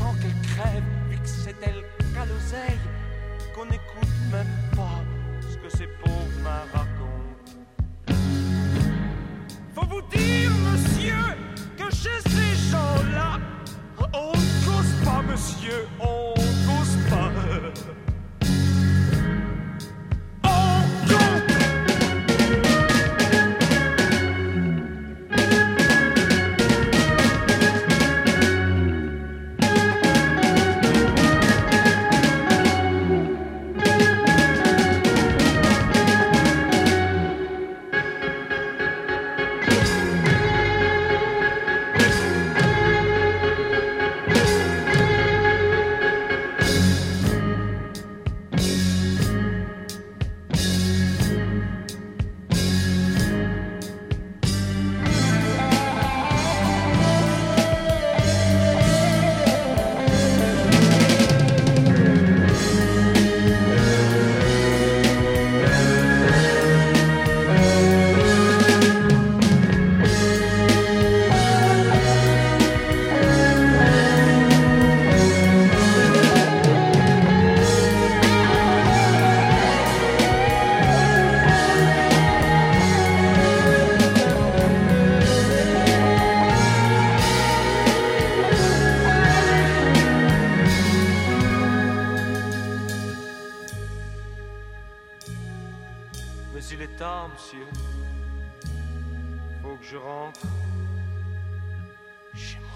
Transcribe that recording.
tant qu'elle crève, vu que c'est elle qu'à l'oseille, qu'on n'écoute même pas ce que ces pauvres mains racontent. Faut vous dire, monsieur, que chez ces gens-là, on ne cause pas, monsieur, on ne cause pas. Mais il est tard, monsieur. Faut que je rentre chez moi.